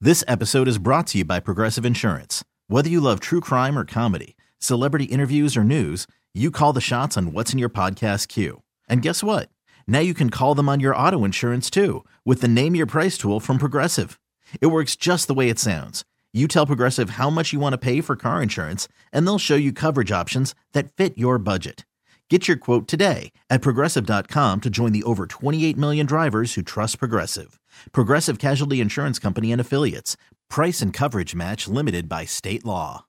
This episode is brought to you by Progressive Insurance. Whether you love true crime or comedy, celebrity interviews or news, you call the shots on what's in your podcast queue. And guess what? Now you can call them on your auto insurance too with the Name Your Price tool from Progressive. It works just the way it sounds. You tell Progressive how much you want to pay for car insurance, and they'll show you coverage options that fit your budget. Get your quote today at Progressive.com to join the over 28 million drivers who trust Progressive. Progressive Casualty Insurance Company and Affiliates. Price and coverage match limited by state law.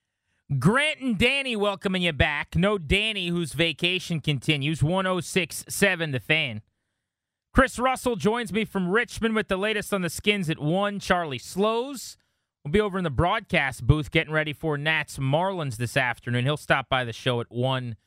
Grant and Danny welcoming you back. No Danny, whose vacation continues. 106.7 The Fan. Chris Russell joins me from Richmond with the latest on the Skins at 1. Charlie Slows will be over in the broadcast booth getting ready for Nats Marlins this afternoon. He'll stop by the show at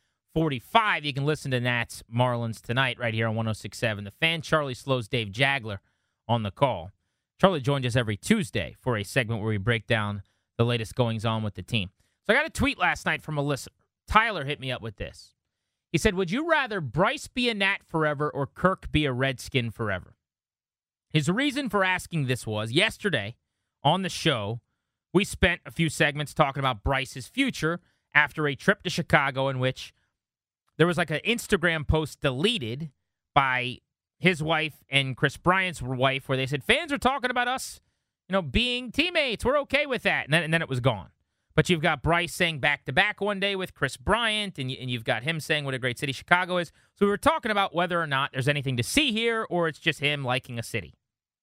1:45. You can listen to Nats Marlins tonight right here on 106.7 The Fan. Charlie Slows, Dave Jagler on the call. Charlie joins us every Tuesday for a segment where we break down the latest goings-on with the team. So I got a tweet last night from a listener. Tyler hit me up with this. He said, would you rather Bryce be a Nat forever or Kirk be a Redskin forever? His reason for asking this was, yesterday on the show, we spent a few segments talking about Bryce's future after a trip to Chicago in which there was like an Instagram post deleted by his wife and Chris Bryant's wife where they said, fans are talking about us, being teammates. We're okay with that. And then it was gone. But you've got Bryce saying back-to-back one day with Chris Bryant, and you've got him saying what a great city Chicago is. So we were talking about whether or not there's anything to see here or it's just him liking a city.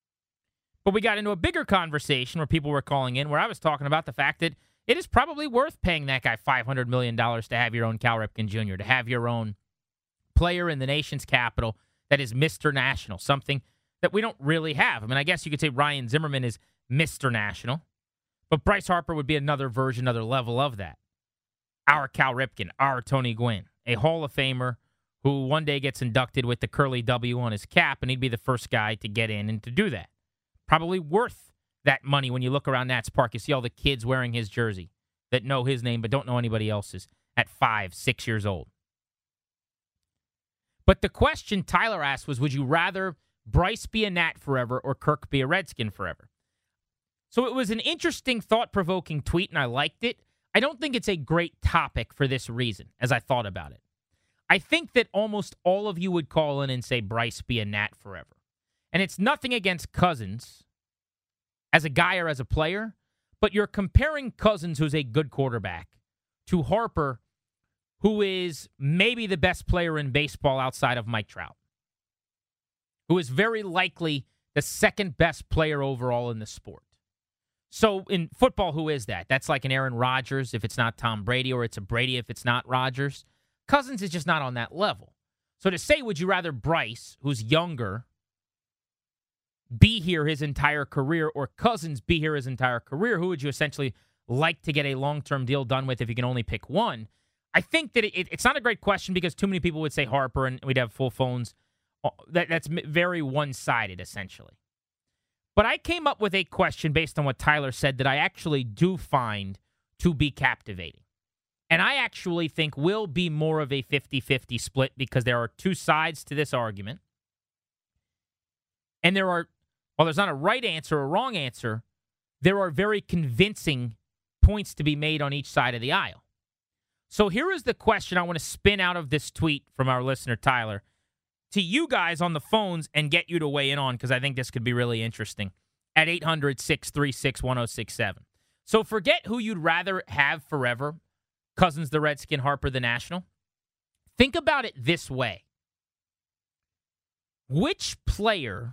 But we got into a bigger conversation where people were calling in where I was talking about the fact that it is probably worth paying that guy $500 million to have your own Cal Ripken Jr., to have your own player in the nation's capital that is Mr. National, something that we don't really have. I mean, I guess you could say Ryan Zimmerman is Mr. National. But Bryce Harper would be another version, another level of that. Our Cal Ripken, our Tony Gwynn, a Hall of Famer who one day gets inducted with the curly W on his cap, and he'd be the first guy to get in and to do that. Probably worth that money when you look around Nats Park. You see all the kids wearing his jersey that know his name but don't know anybody else's at 5, 6 years old. But the question Tyler asked was, would you rather Bryce be a Nat forever or Kirk be a Redskin forever? So it was an interesting, thought-provoking tweet, and I liked it. I don't think it's a great topic for this reason, as I thought about it. I think that almost all of you would call in and say Bryce be a Nat forever. And it's nothing against Cousins as a guy or as a player, but you're comparing Cousins, who's a good quarterback, to Harper, who is maybe the best player in baseball outside of Mike Trout, who is very likely the second best player overall in the sport. So in football, who is that? That's like an Aaron Rodgers if it's not Tom Brady, or it's a Brady if it's not Rodgers. Cousins is just not on that level. So to say, would you rather Bryce, who's younger, be here his entire career, or Cousins be here his entire career, who would you essentially like to get a long-term deal done with if you can only pick one? I think that it's not a great question because too many people would say Harper and we'd have full phones. That's very one-sided, essentially. But I came up with a question based on what Tyler said that I actually do find to be captivating. And I actually think will be more of a 50-50 split because there are two sides to this argument. And while there's not a right answer or wrong answer, there are very convincing points to be made on each side of the aisle. So here is the question I want to spin out of this tweet from our listener, Tyler, to you guys on the phones and get you to weigh in on, because I think this could be really interesting, at 800-636-1067. So forget who you'd rather have forever, Cousins the Redskin, Harper the National. Think about it this way. Which player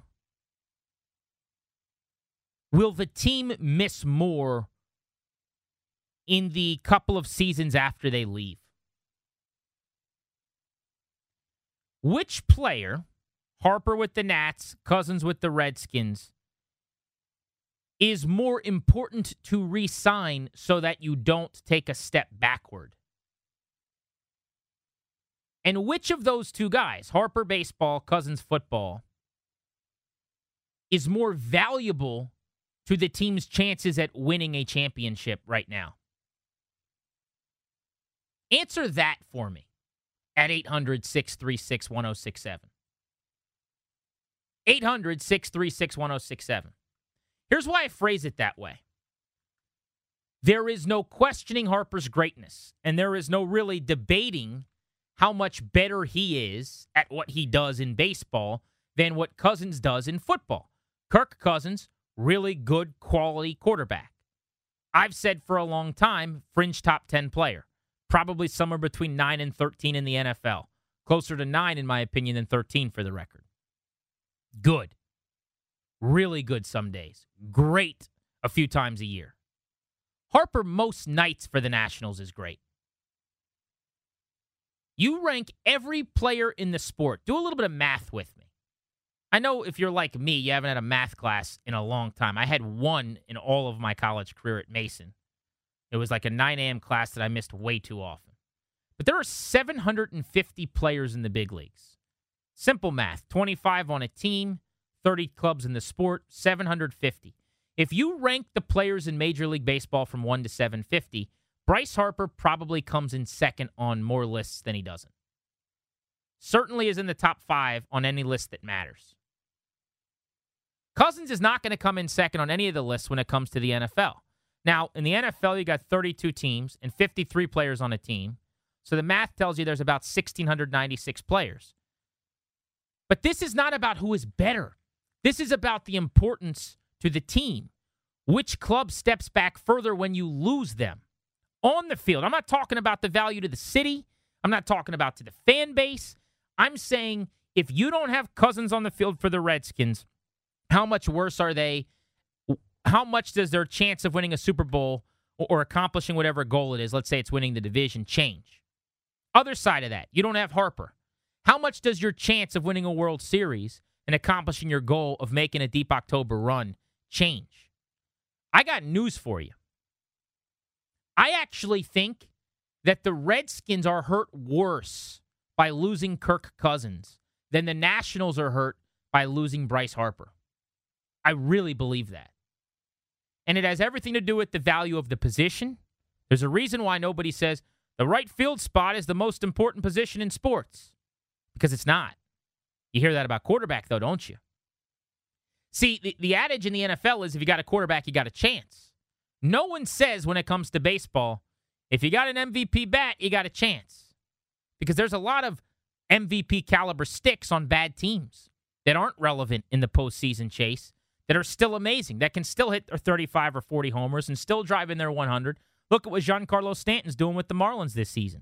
will the team miss more in the couple of seasons after they leave? Which player, Harper with the Nats, Cousins with the Redskins, is more important to re-sign so that you don't take a step backward? And which of those two guys, Harper baseball, Cousins football, is more valuable to the team's chances at winning a championship right now? Answer that for me at 800-636-1067. 800-636-1067. Here's why I phrase it that way. There is no questioning Harper's greatness, and there is no really debating how much better he is at what he does in baseball than what Cousins does in football. Kirk Cousins, really good quality quarterback. I've said for a long time, fringe top 10 player. Probably somewhere between 9 and 13 in the NFL. Closer to 9, in my opinion, than 13 for the record. Good. Really good some days. Great a few times a year. Harper most nights for the Nationals is great. You rank every player in the sport. Do a little bit of math with me. I know if you're like me, you haven't had a math class in a long time. I had one in all of my college career at Mason. It was like a 9 a.m. class that I missed way too often. But there are 750 players in the big leagues. Simple math. 25 on a team, 30 clubs in the sport, 750. If you rank the players in Major League Baseball from 1 to 750, Bryce Harper probably comes in second on more lists than he doesn't. Certainly is in the top 5 on any list that matters. Cousins is not going to come in second on any of the lists when it comes to the NFL. Now, in the NFL, you got 32 teams and 53 players on a team. So the math tells you there's about 1,696 players. But this is not about who is better. This is about the importance to the team. Which club steps back further when you lose them? On the field. I'm not talking about the value to the city. I'm not talking about to the fan base. I'm saying if you don't have Cousins on the field for the Redskins, how much worse are they? How much does their chance of winning a Super Bowl or accomplishing whatever goal it is, let's say it's winning the division, change? Other side of that, you don't have Harper. How much does your chance of winning a World Series and accomplishing your goal of making a deep October run change? I got news for you. I actually think that the Redskins are hurt worse by losing Kirk Cousins than the Nationals are hurt by losing Bryce Harper. I really believe that. And it has everything to do with the value of the position. There's a reason why nobody says the right field spot is the most important position in sports. Because it's not. You hear that about quarterback, though, don't you? See, the adage in the NFL is if you got a quarterback, you got a chance. No one says when it comes to baseball, if you got an MVP bat, you got a chance. Because there's a lot of MVP caliber sticks on bad teams that aren't relevant in the postseason chase, that are still amazing, that can still hit their 35 or 40 homers and still drive in their 100. Look at what Giancarlo Stanton's doing with the Marlins this season.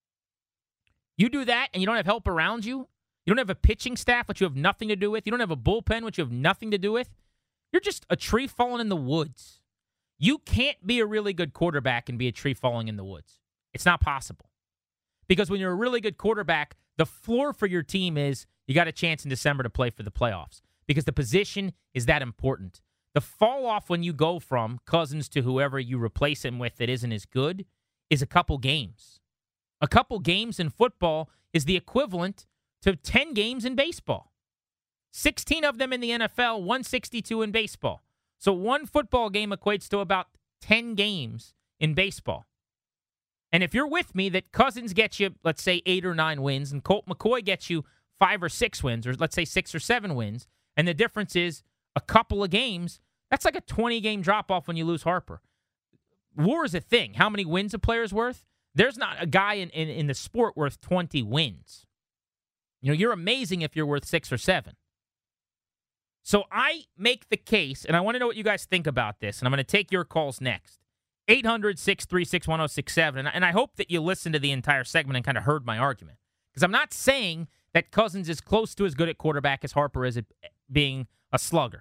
You do that and you don't have help around you. You don't have a pitching staff, which you have nothing to do with. You don't have a bullpen, which you have nothing to do with. You're just a tree falling in the woods. You can't be a really good quarterback and be a tree falling in the woods. It's not possible. Because when you're a really good quarterback, the floor for your team is you got a chance in December to play for the playoffs. Because the position is that important. The fall off when you go from Cousins to whoever you replace him with that isn't as good is a couple games. A couple games in football is the equivalent to 10 games in baseball. 16 of them in the NFL, 162 in baseball. So one football game equates to about 10 games in baseball. And if you're with me that Cousins gets you, let's say, 8 or 9 wins, and Colt McCoy gets you 5 or 6 wins, or let's say 6 or 7 wins, and the difference is a couple of games, that's like a 20-game drop-off when you lose Harper. WAR is a thing. How many wins a player's worth? There's not a guy in the sport worth 20 wins. You know, you're amazing if you're worth 6 or 7. So I make the case, and I want to know what you guys think about this, and I'm going to take your calls next. 800-636-1067, and I hope that you listened to the entire segment and kind of heard my argument. Because I'm not saying that Cousins is close to as good at quarterback as Harper is at being a slugger.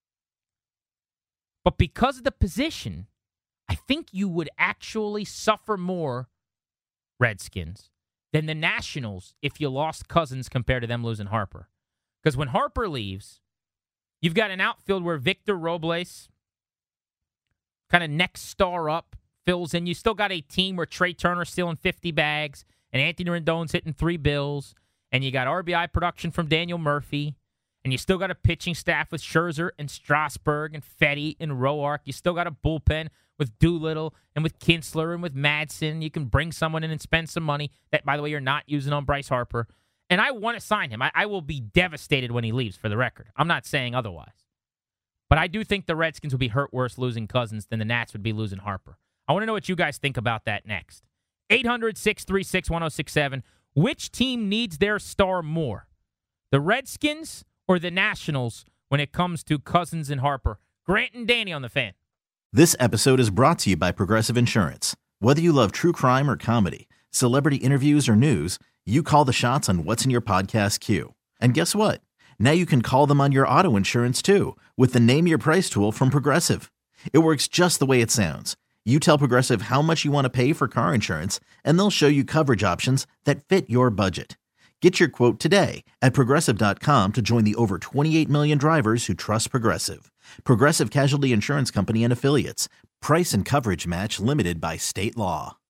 But because of the position, I think you would actually suffer more, Redskins, than the Nationals if you lost Cousins compared to them losing Harper. Because when Harper leaves, you've got an outfield where Victor Robles, kind of next star up, fills in. You still got a team where Trey Turner's stealing 50 bags and Anthony Rendon's hitting 3 bills. And you got RBI production from Daniel Murphy. And you still got a pitching staff with Scherzer and Strasburg and Fetty and Roark. You still got a bullpen with Doolittle and with Kinsler and with Madsen. You can bring someone in and spend some money that, by the way, you're not using on Bryce Harper. And I want to sign him. I will be devastated when he leaves, for the record. I'm not saying otherwise. But I do think the Redskins would be hurt worse losing Cousins than the Nats would be losing Harper. I want to know what you guys think about that next. 800-636-1067. Which team needs their star more? The Redskins or the Nationals when it comes to Cousins and Harper? Grant and Danny on the Fan. This episode is brought to you by Progressive Insurance. Whether you love true crime or comedy, celebrity interviews or news, you call the shots on what's in your podcast queue. And guess what? Now you can call them on your auto insurance too with the Name Your Price tool from Progressive. It works just the way it sounds. You tell Progressive how much you want to pay for car insurance, and they'll show you coverage options that fit your budget. Get your quote today at Progressive.com to join the over 28 million drivers who trust Progressive. Progressive Casualty Insurance Company and Affiliates. Price and coverage match limited by state law.